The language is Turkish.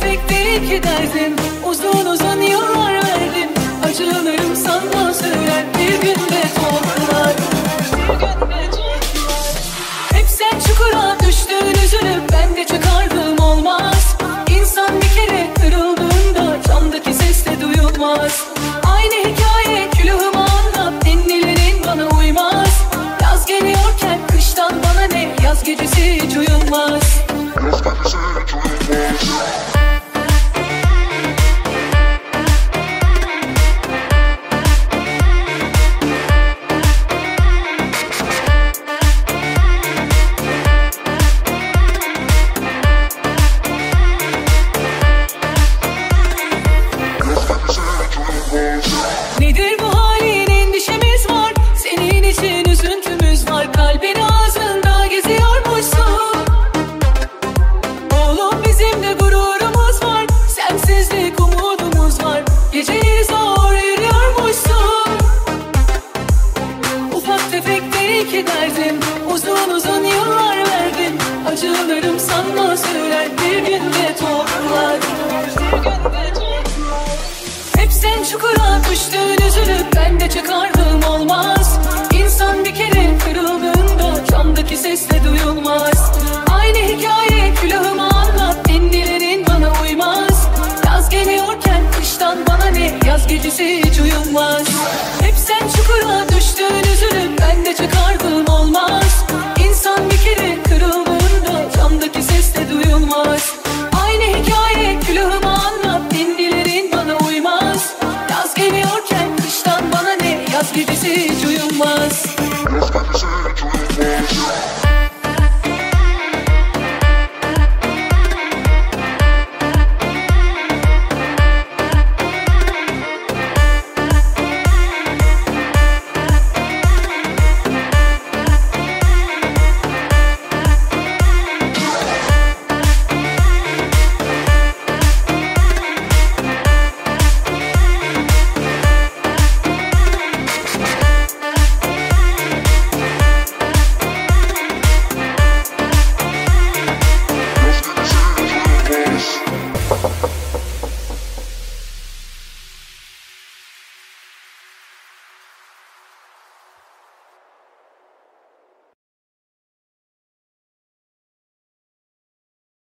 tefek değil ki derdim. Uzun uzun yıllar verdim. Acılarım sana söyler, bir günde toplar. Hep sen çukura düştün üzülüp ben de çıkardım olmaz. İnsan bir kere kırıldığında camdaki ses de duyulmaz. Aynı hikaye külahımı anlat, ninnilerin bana uymaz. Yaz geliyorken kıştan bana ne, yaz gecesi hiç uyunmaz. Yaz gecesi hiç uyunmaz. Nedir bu halin, endişemiz var. Senin için üzüntümüz var. Kalbin ağzında geziyormuşsun. Oğlum bizim de gururumuz var. Sensizlik umudumuz var. Geceyi zor yürüyormuşsun. Ufak tefek değil ki derdim. Uzun uzun yıllar verdim. Acılarım sanma söyler, bir günde toplar. Hep sen çukura düştün üzülüp ben de çıkardım olmaz. İnsan bir kere kırıldığında camdaki ses de duyulmaz. Aynı hikaye külahımı anlat, ninnilerin bana uymaz. Yaz geliyorken kıştan bana ne, yaz gecesi hiç uyunmaz. Hep sen çukura düştün üzülüp ben de çıkardım olmaz. İnsan bir kere kırıldığında camdaki ses de duyulmaz. Aynı hikaye külahımı anlat, ninnilerin bana uymaz. Yaz geliyorken kıştan bana ne, yaz gecesi hiç uyunmaz. Yaz gecesi